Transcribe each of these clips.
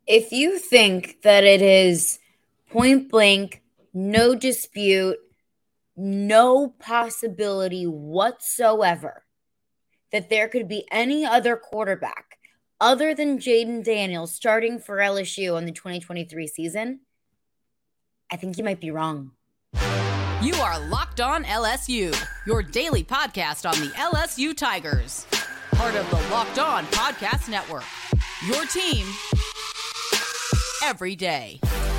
If you think that it is point blank, no dispute, no possibility whatsoever that there could be any other quarterback other than Jaden Daniels starting for LSU in the 2023 season, I think you might be wrong. You are Locked On LSU, your daily podcast on the LSU Tigers. Part of the Locked On Podcast Network, your team every day.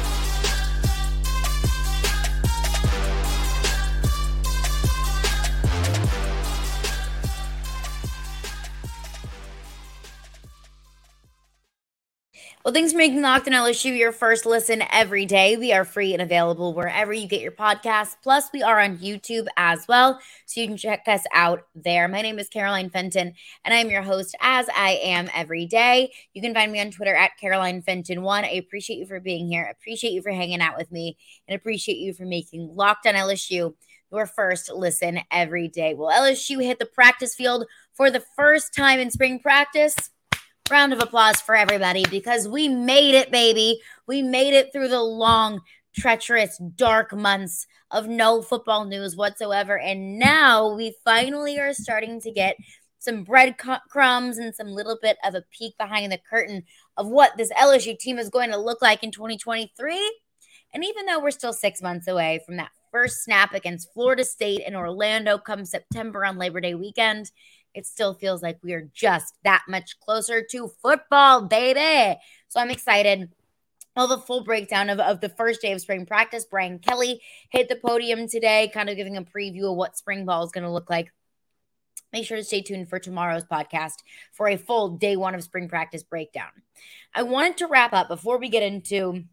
Well, thanks for making Locked On LSU your first listen every day. We are free and available wherever you get your podcasts. Plus, we are on YouTube as well, so you can check us out there. My name is Caroline Fenton, and I'm your host, as I am every day. You can find me on Twitter at CarolineFenton1. I appreciate you for being here. I appreciate you for hanging out with me, and appreciate you for making Locked On LSU your first listen every day. Well, LSU hit the practice field for the first time in spring practice. Round of applause for everybody because we made it, baby. We made it through the long, treacherous, dark months of no football news whatsoever. And now we finally are starting to get some breadcrumbs and some little bit of a peek behind the curtain of what this LSU team is going to look like in 2023. And even though we're still 6 months away from that first snap against Florida State in Orlando come September on Labor Day weekend, it still feels like we are just that much closer to football, baby. So I'm excited. Well, the full breakdown of the first day of spring practice. Brian Kelly hit the podium today, kind of giving a preview of what spring ball is going to look like. Make sure to stay tuned for tomorrow's podcast for a full day one of spring practice breakdown. I wanted to wrap up before we get into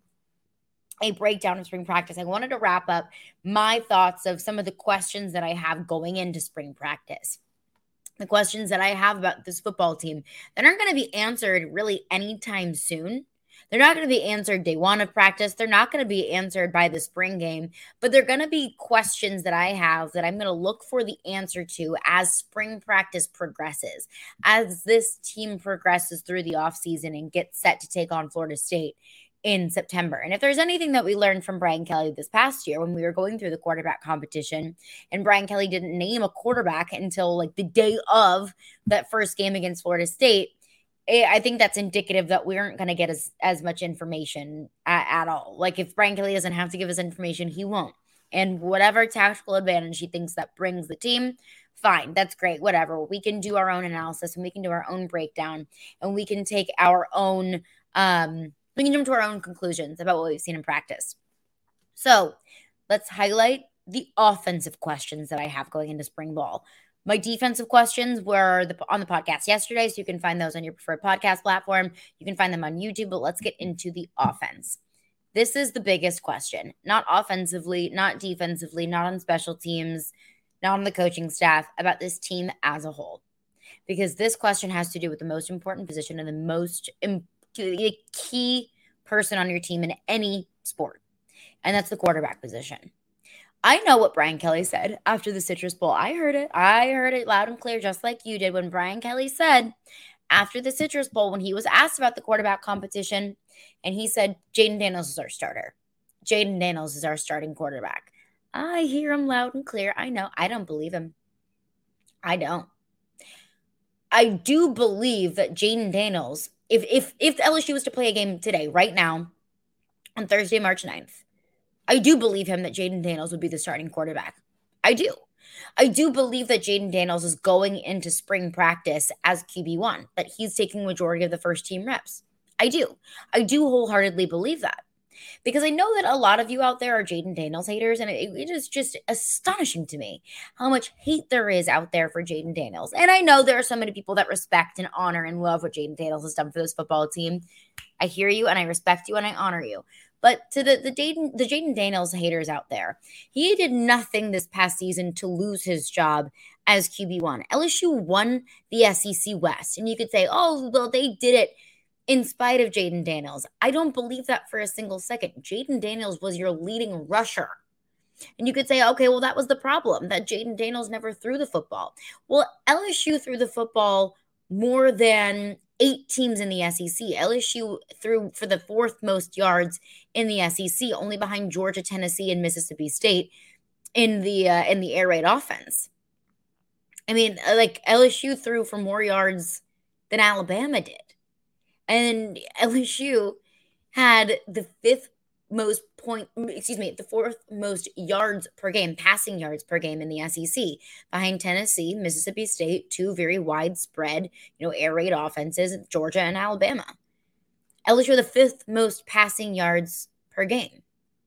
a breakdown of spring practice. I wanted to wrap up my thoughts of some of the questions that I have going into spring practice. The questions that I have about this football team that aren't going to be answered really anytime soon. They're not going to be answered day one of practice. They're not going to be answered by the spring game, but they're going to be questions that I have that I'm going to look for the answer to as spring practice progresses, as this team progresses through the offseason and gets set to take on Florida State in September. And if there's anything that we learned from Brian Kelly this past year when we were going through the quarterback competition, and Brian Kelly didn't name a quarterback until like the day of that first game against Florida State, I think that's indicative that we aren't going to get as much information at all. Like if Brian Kelly doesn't have to give us information, he won't. And whatever tactical advantage he thinks that brings the team, fine, that's great, whatever. We can do our own analysis and we can do our own breakdown and we can take our own we can jump to our own conclusions about what we've seen in practice. So let's highlight the offensive questions that I have going into spring ball. My defensive questions were on the podcast yesterday, so you can find those on your preferred podcast platform. You can find them on YouTube, but let's get into the offense. This is the biggest question. Not offensively, not defensively, not on special teams, not on the coaching staff, about this team as a whole. Because this question has to do with the most important position and the key person on your team in any sport, and that's the quarterback position. I know what Brian Kelly said after the Citrus Bowl. I heard it loud and clear, just like you did, when Brian Kelly said after the Citrus Bowl, when he was asked about the quarterback competition, and he said, Jaden Daniels is our starter. Jaden Daniels is our starting quarterback. I hear him loud and clear. I know. I don't believe him. I don't. I do believe that Jaden Daniels, if LSU was to play a game today, right now, on Thursday, March 9th, I do believe him that Jaden Daniels would be the starting quarterback. I do. I do believe that Jaden Daniels is going into spring practice as QB1, that he's taking majority of the first team reps. I do. I do wholeheartedly believe that. Because I know that a lot of you out there are Jaden Daniels haters, and it is just astonishing to me how much hate there is out there for Jaden Daniels. And I know there are so many people that respect and honor and love what Jaden Daniels has done for this football team. I hear you, and I respect you, and I honor you. But to the Jaden Daniels haters out there, he did nothing this past season to lose his job as QB1. LSU won the SEC West, and you could say, oh, well, they did it in spite of Jaden Daniels. I don't believe that for a single second. Jaden Daniels was your leading rusher. And you could say, okay, well, that was the problem, that Jaden Daniels never threw the football. Well, LSU threw the football more than 8 teams in the SEC. LSU threw for the 4th most yards in the SEC, only behind Georgia, Tennessee, and Mississippi State in the air raid offense. I mean, like LSU threw for more yards than Alabama did. And LSU had the 4th most yards per game, passing yards per game in the SEC, behind Tennessee, Mississippi State, 2 very widespread, air raid offenses, Georgia and Alabama. LSU the 5th most passing yards per game.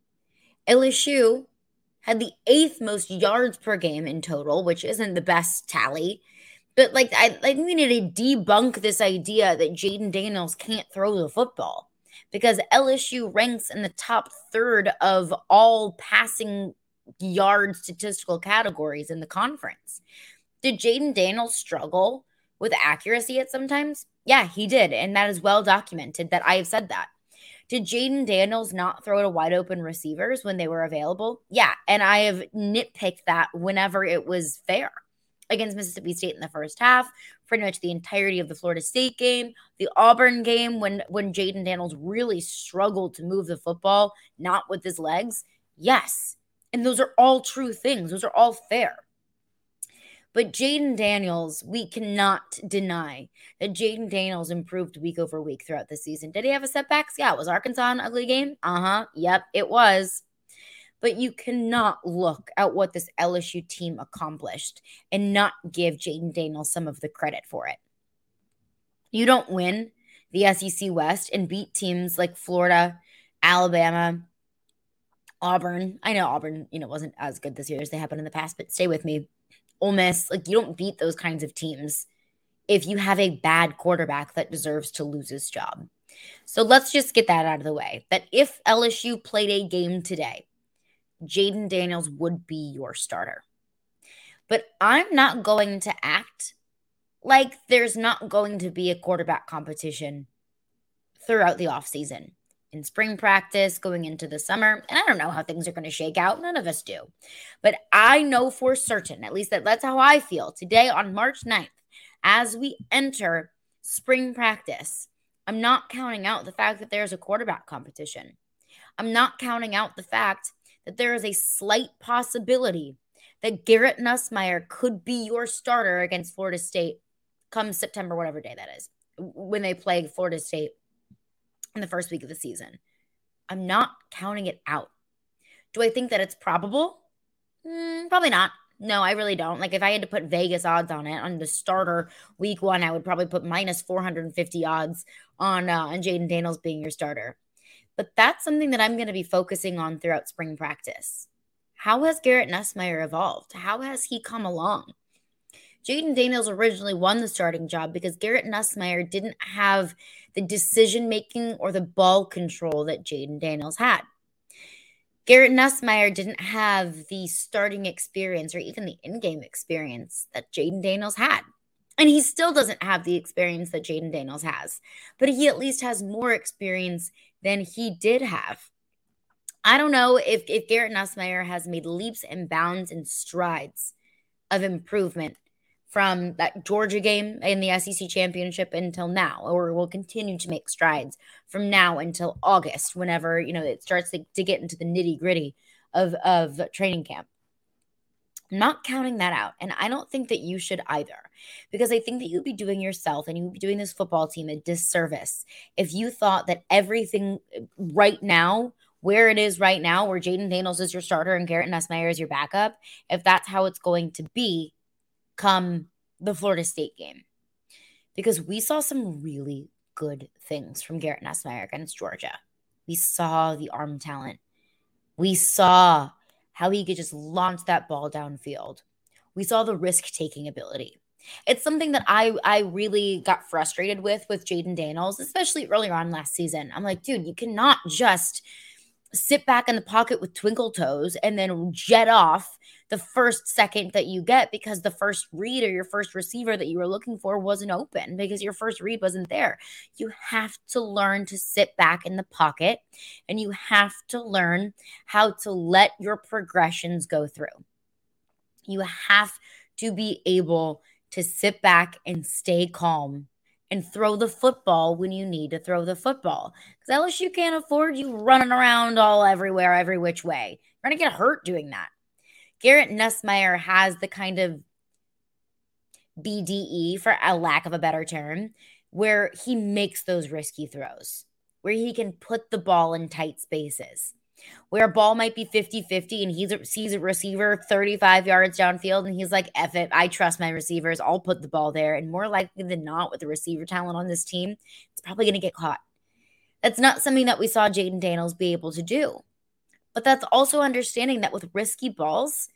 LSU had the 8th most yards per game in total, which isn't the best tally. But I think we need to debunk this idea that Jayden Daniels can't throw the football, because LSU ranks in the top 3rd of all passing yard statistical categories in the conference. Did Jayden Daniels struggle with accuracy at sometimes? Yeah, he did. And that is well documented that I have said that. Did Jayden Daniels not throw to wide open receivers when they were available? Yeah. And I have nitpicked that whenever it was fair. Against Mississippi State in the first half, pretty much the entirety of the Florida State game, the Auburn game when Jayden Daniels really struggled to move the football, not with his legs. Yes. And those are all true things. Those are all fair. But Jayden Daniels, we cannot deny that Jayden Daniels improved week over week throughout the season. Did he have a setbacks? Yeah. Was Arkansas an ugly game? Yep, it was. But you cannot look at what this LSU team accomplished and not give Jayden Daniels some of the credit for it. You don't win the SEC West and beat teams like Florida, Alabama, Auburn. I know Auburn, wasn't as good this year as they have been in the past, but stay with me. Ole Miss, you don't beat those kinds of teams if you have a bad quarterback that deserves to lose his job. So let's just get that out of the way. That if LSU played a game today, Jayden Daniels would be your starter. But I'm not going to act like there's not going to be a quarterback competition throughout the offseason. In spring practice, going into the summer, and I don't know how things are going to shake out. None of us do. But I know for certain, at least that's how I feel, today on March 9th, as we enter spring practice, I'm not counting out the fact that there's a quarterback competition. I'm not counting out the fact that there is a slight possibility that Garrett Nussmeier could be your starter against Florida State come September, whatever day that is, when they play Florida State in the first week of the season. I'm not counting it out. Do I think that it's probable? Probably not. No, I really don't. If I had to put Vegas odds on it, on the starter week 1, I would probably put minus 450 odds on Jayden Daniels being your starter. But that's something that I'm going to be focusing on throughout spring practice. How has Garrett Nussmeier evolved? How has he come along? Jayden Daniels originally won the starting job because Garrett Nussmeier didn't have the decision-making or the ball control that Jayden Daniels had. Garrett Nussmeier didn't have the starting experience or even the in-game experience that Jayden Daniels had. And he still doesn't have the experience that Jayden Daniels has. But he at least has more experience than he did have. I don't know if Garrett Nussmeier has made leaps and bounds and strides of improvement from that Georgia game in the SEC championship until now, or will continue to make strides from now until August, whenever, it starts to get into the nitty gritty of training camp. I'm not counting that out. And I don't think that you should either, because I think that you'd be doing yourself and you'd be doing this football team a disservice if you thought that everything right now, where it is right now, where Jayden Daniels is your starter and Garrett Nussmeier is your backup, if that's how it's going to be come the Florida State game. Because we saw some really good things from Garrett Nussmeier against Georgia. We saw the arm talent. We saw how he could just launch that ball downfield. We saw the risk-taking ability. It's something that I really got frustrated with Jayden Daniels, especially earlier on last season. I'm like, dude, you cannot just sit back in the pocket with twinkle toes and then jet off the first second that you get because the first read or your first receiver that you were looking for wasn't open because your first read wasn't there. You have to learn to sit back in the pocket and you have to learn how to let your progressions go through. You have to be able to sit back and stay calm and throw the football when you need to throw the football. Because LSU can't afford you running around all everywhere, every which way. You're going to get hurt doing that. Garrett Nussmeier has the kind of BDE, for a lack of a better term, where he makes those risky throws, where he can put the ball in tight spaces, where a ball might be 50-50 and he sees a receiver 35 yards downfield and he's like, F it, I trust my receivers, I'll put the ball there. And more likely than not, with the receiver talent on this team, it's probably going to get caught. That's not something that we saw Jayden Daniels be able to do. But that's also understanding that with risky balls,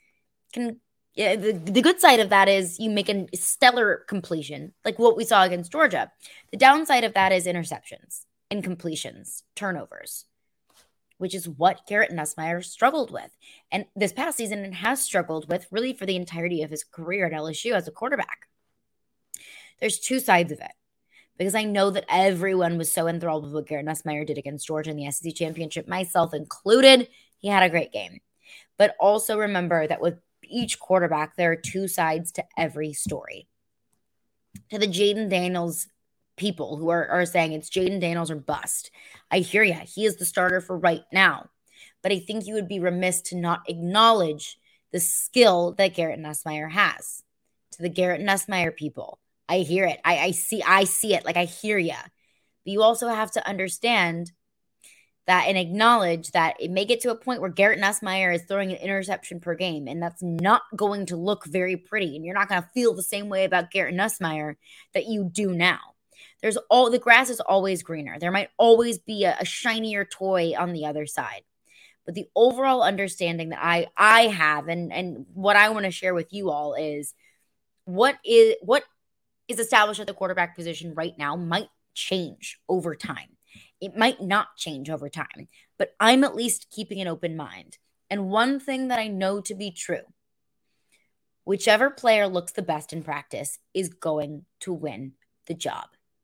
the good side of that is you make a stellar completion, like what we saw against Georgia. The downside of that is interceptions, incompletions, turnovers, which is what Garrett Nussmeier struggled with. And this past season and has struggled with really for the entirety of his career at LSU as a quarterback. There's two sides of it. Because I know that everyone was so enthralled with what Garrett Nussmeier did against Georgia in the SEC championship, myself included. He had a great game. But also remember that with each quarterback, there are two sides to every story. To the Jayden Daniels people who are saying it's Jayden Daniels or bust, I hear ya. He is the starter for right now. But I think you would be remiss to not acknowledge the skill that Garrett Nussmeier has. To the Garrett Nussmeier people, I hear it. I see it. Like, I hear ya. But you also have to understand that and acknowledge that it may get to a point where Garrett Nussmeier is throwing an interception per game, and that's not going to look very pretty. And you're not going to feel the same way about Garrett Nussmeier that you do now. The grass is always greener. There might always be a shinier toy on the other side. But the overall understanding that I have and what I want to share with you all is what is established at the quarterback position right now might change over time. It might not change over time, but I'm at least keeping an open mind. And one thing that I know to be true, whichever player looks the best in practice is going to win the job.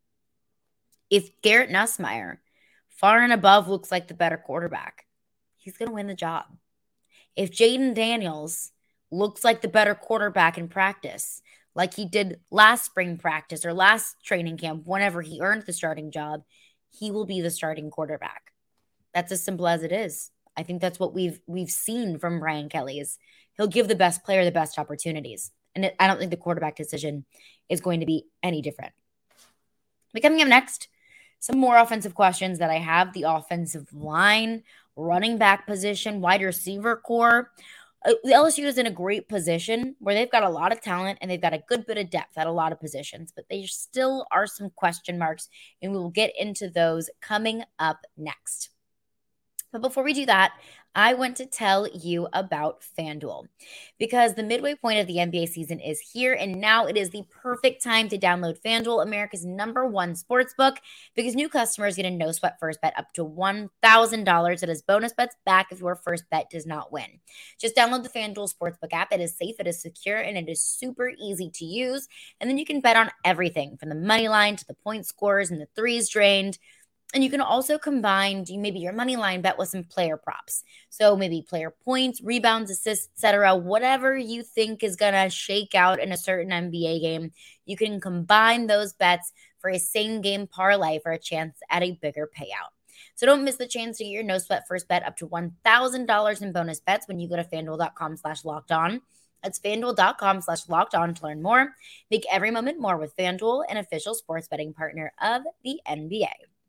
If Garrett Nussmeier, far and above, looks like the better quarterback, he's going to win the job. If Jayden Daniels looks like the better quarterback in practice, like he did last spring practice or last training camp, whenever he earned the starting job, he will be the starting quarterback. That's as simple as it is. I think that's what we've seen from Brian Kelly is he'll give the best player the best opportunities. And I don't think the quarterback decision is going to be any different. But coming up next, some more offensive questions that I have. The offensive line, running back position, wide receiver core. LSU is in a great position where they've got a lot of talent and they've got a good bit of depth at a lot of positions, but there still are some question marks, and we will get into those coming up next. But before we do that, I want to tell you about FanDuel because the midway point of the NBA season is here, and now it is the perfect time to download FanDuel, America's #1 sportsbook, because new customers get a no-sweat first bet up to $1,000 that is bonus bets back if your first bet does not win. Just download the FanDuel Sportsbook app. It is safe, it is secure, and it is super easy to use, and then you can bet on everything from the money line to the point scores and the threes drained. And you can also combine maybe your money line bet with some player props. So maybe player points, rebounds, assists, etc. Whatever you think is going to shake out in a certain NBA game, you can combine those bets for a same-game parlay for a chance at a bigger payout. So don't miss the chance to get your no-sweat first bet up to $1,000 in bonus bets when you go to FanDuel.com/lockedon. That's FanDuel.com/lockedon to learn more. Make every moment more with FanDuel, an official sports betting partner of the NBA.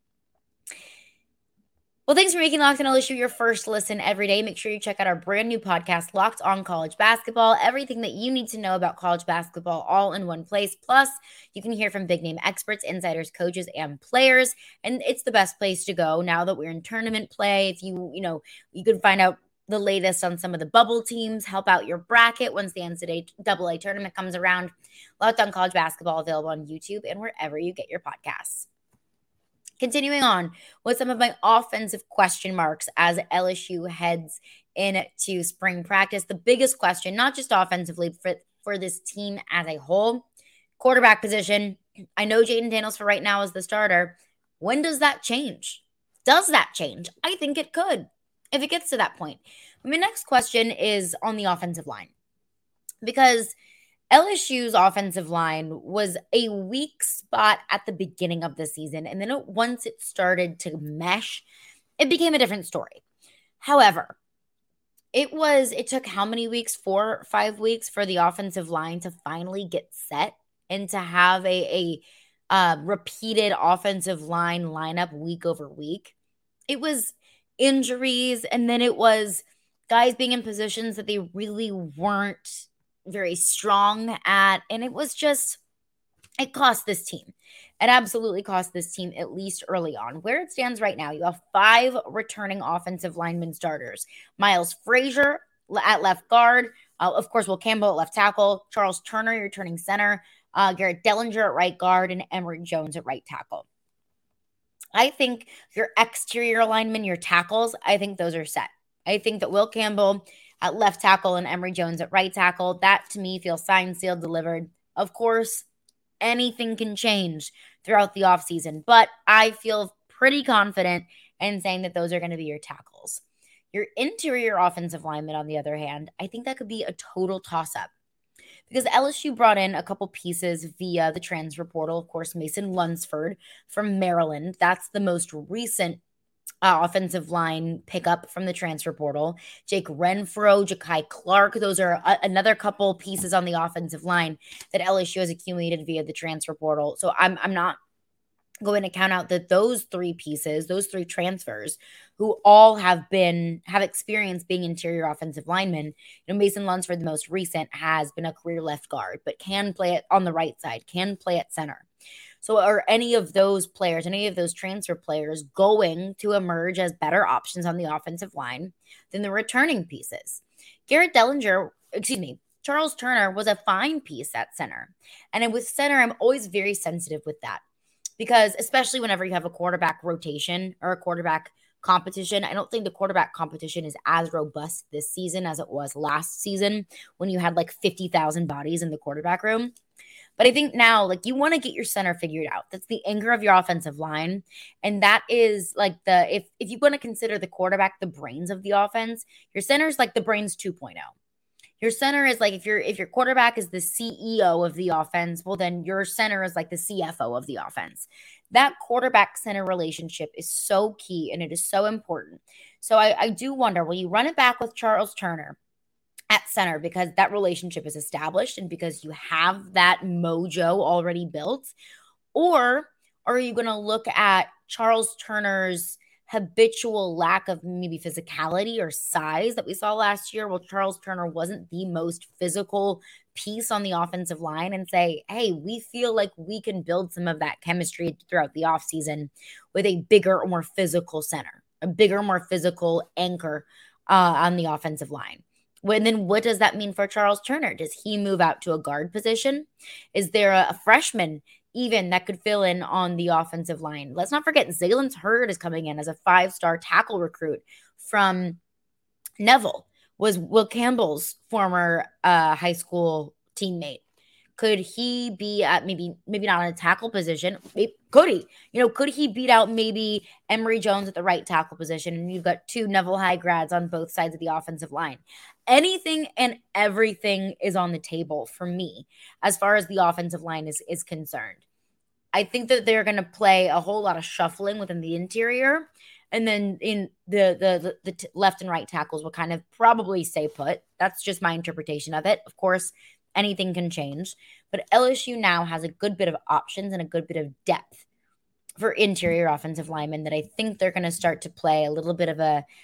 Well, thanks for making Locked On LSU your first listen every day. Make sure you check out our brand new podcast, Locked On College Basketball. Everything that you need to know about college basketball all in one place. Plus, you can hear from big-name experts, insiders, coaches, and players. And it's the best place to go now that we're in tournament play. If you can find out the latest on some of the bubble teams, help out your bracket once the NCAA tournament comes around. Locked On College Basketball available on YouTube and wherever you get your podcasts. Continuing on with some of my offensive question marks as LSU heads into spring practice. The biggest question, not just offensively, for this team as a whole, quarterback position. I know Jayden Daniels for right now is the starter. When does that change? Does that change? I think it could if it gets to that point. My next question is on the offensive line because LSU's offensive line was a weak spot at the beginning of the season, and then once it started to mesh, it became a different story. However, it took how many weeks? 4 or 5 weeks for the offensive line to finally get set and to have a repeated offensive line lineup week over week. It was injuries, and then it was guys being in positions that they really weren't very strong at. And it cost this team. It absolutely cost this team, at least early on. Where it stands right now, you have 5 returning offensive lineman starters. Miles Frazier at left guard. Of course, Will Campbell at left tackle. Charles Turner, your returning center. Garrett Dellinger at right guard. And Emory Jones at right tackle. I think your exterior linemen, your tackles, I think those are set. I think that Will Campbell at left tackle and Emory Jones at right tackle, that to me feels signed, sealed, delivered. Of course, anything can change throughout the offseason, but I feel pretty confident in saying that those are going to be your tackles. Your interior offensive lineman, on the other hand, I think that could be a total toss-up because LSU brought in a couple pieces via the transfer portal. Of course, Mason Lunsford from Maryland. That's the most recent offensive line pickup from the transfer portal. Jake Renfro, Ja'Kai Clark. Those are another couple pieces on the offensive line that LSU has accumulated via the transfer portal. So I'm not going to count out that those 3 pieces, those 3 transfers, who all have experience being interior offensive linemen. Mason Lunsford, the most recent, has been a career left guard, but can play it on the right side, can play at center. So are any of those players, any of those transfer players going to emerge as better options on the offensive line than the returning pieces? Charles Turner was a fine piece at center. And with center, I'm always very sensitive with that because especially whenever you have a quarterback rotation or a quarterback competition, I don't think the quarterback competition is as robust this season as it was last season when you had like 50,000 bodies in the quarterback room. But I think now, you want to get your center figured out. That's the anchor of your offensive line. And that is if you want to consider the quarterback the brains of the offense, your center is like the brains 2.0. Your center is if your quarterback is the CEO of the offense, well, then your center is like the CFO of the offense. That quarterback center relationship is so key and it is so important. So I do wonder, will you run it back with Charles Turner at center because that relationship is established and because you have that mojo already built? Or are you going to look at Charles Turner's habitual lack of maybe physicality or size that we saw last year? Well, Charles Turner wasn't the most physical piece on the offensive line and say, hey, we feel like we can build some of that chemistry throughout the offseason with a bigger, more physical center, a bigger, more physical anchor on the offensive line. Then what does that mean for Charles Turner? Does he move out to a guard position? Is there a freshman even that could fill in on the offensive line? Let's not forget Zaylen Hurd is coming in as a 5-star tackle recruit from Neville, was Will Campbell's former high school teammate. Could he be at maybe not in a tackle position? Could he? Could he beat out maybe Emory Jones at the right tackle position? And you've got 2 Neville High grads on both sides of the offensive line. Anything and everything is on the table for me as far as the offensive line is concerned. I think that they're going to play a whole lot of shuffling within the interior. And then in the left and right tackles will kind of probably stay put. That's just my interpretation of it. Of course, anything can change. But LSU now has a good bit of options and a good bit of depth for interior offensive linemen that I think they're going to start to play a little bit of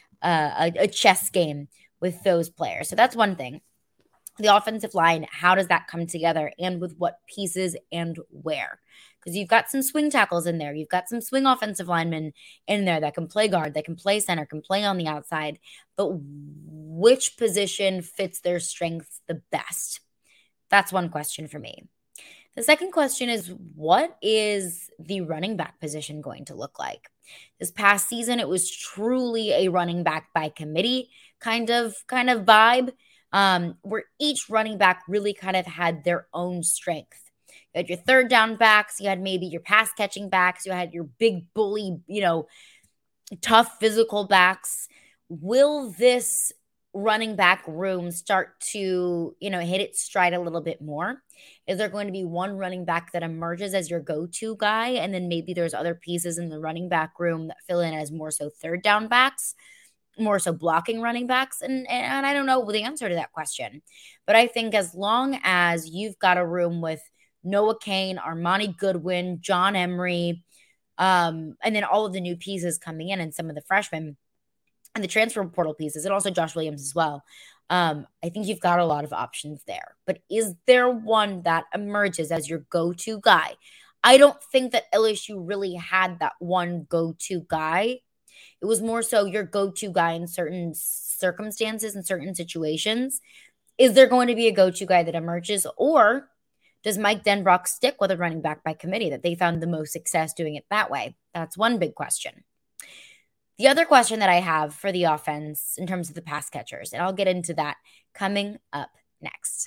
a chess game with those players. So that's one thing. The offensive line, how does that come together and with what pieces and where? Because you've got some swing tackles in there. You've got some swing offensive linemen in there that can play guard, that can play center, can play on the outside. But which position fits their strengths the best? That's one question for me. The second question is, what is the running back position going to look like? This past season, it was truly a running back by committee kind of vibe, where each running back really kind of had their own strength. You had your third down backs, you had maybe your pass catching backs, you had your big bully, tough physical backs. Will this running back room start to, hit its stride a little bit more? Is there going to be one running back that emerges as your go-to guy, and then maybe there's other pieces in the running back room that fill in as more so third down backs, more so blocking running backs? And I don't know the answer to that question. But I think as long as you've got a room with Noah Cain, Armani Goodwin, John Emery, and then all of the new pieces coming in and some of the freshmen and the transfer portal pieces, and also Josh Williams as well. I think you've got a lot of options there. But is there one that emerges as your go-to guy? I don't think that LSU really had that one go-to guy. It was more so your go-to guy in certain circumstances and certain situations. Is there going to be a go-to guy that emerges, or does Mike Denbrock stick with a running back by committee that they found the most success doing it that way? That's one big question. The other question that I have for the offense in terms of the pass catchers, and I'll get into that coming up next.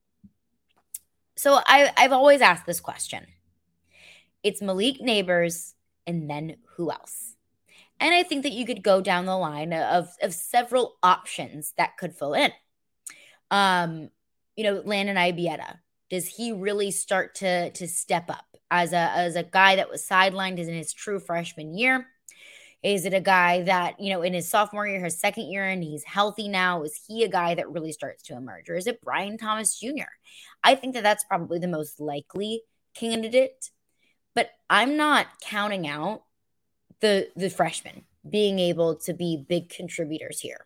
So I've always asked this question. It's Malik Nabers, and then who else? And I think that you could go down the line of several options that could fill in. Landon Ibieta. Does he really start to step up as a guy that was sidelined in his true freshman year? Is it a guy that, in his sophomore year, his second year, and he's healthy now? Is he a guy that really starts to emerge? Or is it Brian Thomas Jr.? I think that that's probably the most likely candidate. But I'm not counting out the freshmen being able to be big contributors here.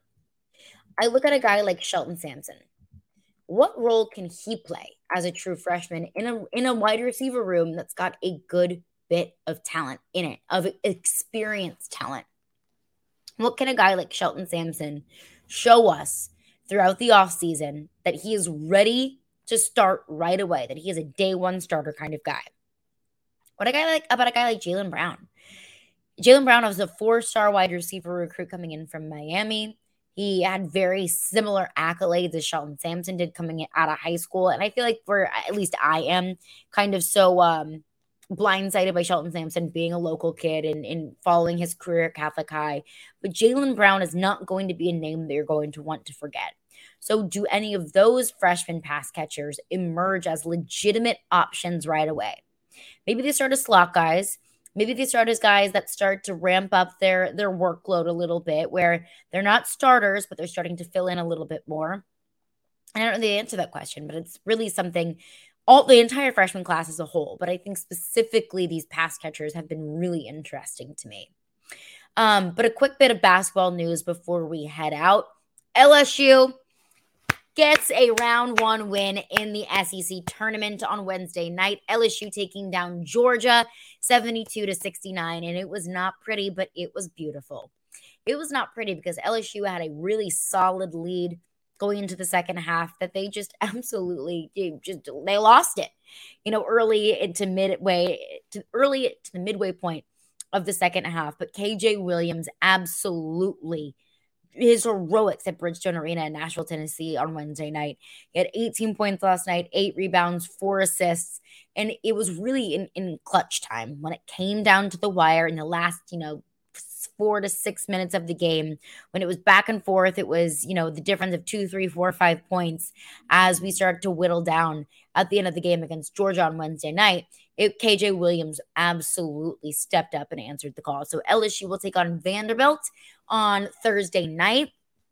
I look at a guy like Shelton Sampson. What role can he play as a true freshman in a wide receiver room that's got a good bit of talent in it, of experienced talent? What can a guy like Shelton Sampson show us throughout the offseason that he is ready to start right away, that he is a day one starter kind of guy? About a guy like Jaylen Brown? Jaylen Brown was a 4-star wide receiver recruit coming in from Miami. He had very similar accolades as Shelton Sampson did coming out of high school. And I feel like at least I am kind of so blindsided by Shelton Sampson being a local kid and following his career at Catholic High. But Jaylen Brown is not going to be a name that you're going to want to forget. So do any of those freshman pass catchers emerge as legitimate options right away? Maybe they start as slot guys. Maybe they start as guys that start to ramp up their workload a little bit, where they're not starters, but they're starting to fill in a little bit more. I don't know the answer to that question, but it's really something, the entire freshman class as a whole. But I think specifically these pass catchers have been really interesting to me. But a quick bit of basketball news before we head out. LSU gets a round one win in the SEC tournament on Wednesday night. LSU taking down Georgia 72-69. And it was not pretty, but it was beautiful. It was not pretty because LSU had a really solid lead going into the second half that they just absolutely they lost it. Early to the midway point of the second half. But KJ Williams absolutely, his heroics at Bridgestone Arena in Nashville, Tennessee on Wednesday night. He had 18 points last night, 8 rebounds, 4 assists. And it was really in clutch time when it came down to the wire in the last, 4 to 6 minutes of the game, when it was back and forth. It was, the difference of 2, 3, 4, 5 points as we started to whittle down at the end of the game against Georgia on Wednesday night. KJ Williams absolutely stepped up and answered the call. So LSU will take on Vanderbilt on Thursday night.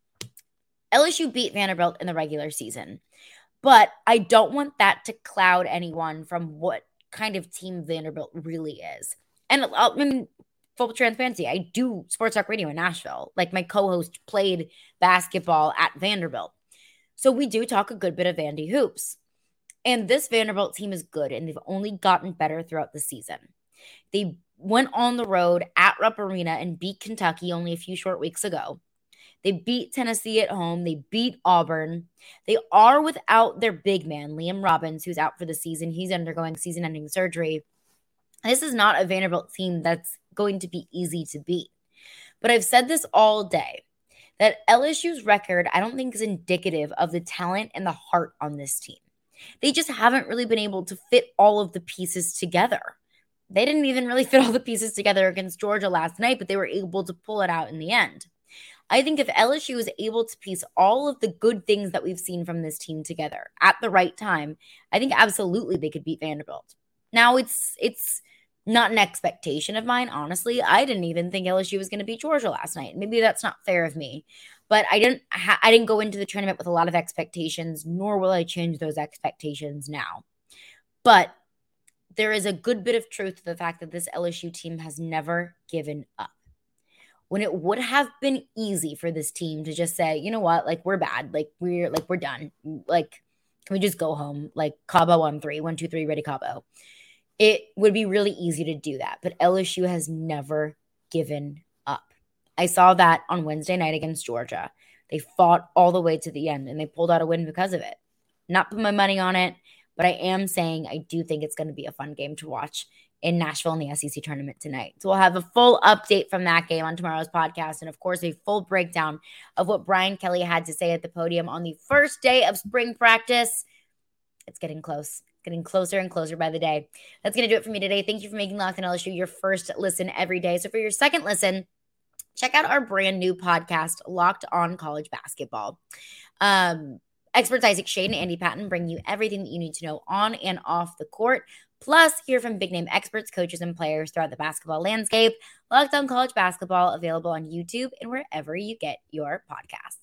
LSU beat Vanderbilt in the regular season, but I don't want that to cloud anyone from what kind of team Vanderbilt really is. And full transparency, I do sports talk radio in Nashville. Like, my co-host played basketball at Vanderbilt. So we do talk a good bit of Vandy hoops. And this Vanderbilt team is good, and they've only gotten better throughout the season. They went on the road at Rupp Arena and beat Kentucky only a few short weeks ago. They beat Tennessee at home. They beat Auburn. They are without their big man, Liam Robbins, who's out for the season. He's undergoing season-ending surgery. This is not a Vanderbilt team that's going to be easy to beat. But I've said this all day, that LSU's record, I don't think, is indicative of the talent and the heart on this team. They just haven't really been able to fit all of the pieces together. They didn't even really fit all the pieces together against Georgia last night, but they were able to pull it out in the end. I think if LSU is able to piece all of the good things that we've seen from this team together at the right time, I think absolutely they could beat Vanderbilt. Now, it's not an expectation of mine, honestly. I didn't even think LSU was going to beat Georgia last night. Maybe that's not fair of me, but I didn't go into the tournament with a lot of expectations, nor will I change those expectations now. But there is a good bit of truth to the fact that this LSU team has never given up. When it would have been easy for this team to just say, you know what, like we're bad, we're done, like can we just go home, like Cabo on 3, 1, 2, 3, ready Cabo. It would be really easy to do that, but LSU has never given up. I saw that on Wednesday night against Georgia. They fought all the way to the end, and they pulled out a win because of it. Not put my money on it, but I am saying I do think it's going to be a fun game to watch in Nashville in the SEC tournament tonight. So we'll have a full update from that game on tomorrow's podcast, and of course, a full breakdown of what Brian Kelly had to say at the podium on the first day of spring practice. It's getting close. Getting closer and closer by the day. That's going to do it for me today. Thank you for making Locked On LSU your first listen every day. So for your second listen, check out our brand new podcast, Locked On College Basketball. Experts Isaac Shade and Andy Patton bring you everything that you need to know on and off the court. Plus, hear from big-name experts, coaches, and players throughout the basketball landscape. Locked On College Basketball, available on YouTube and wherever you get your podcasts.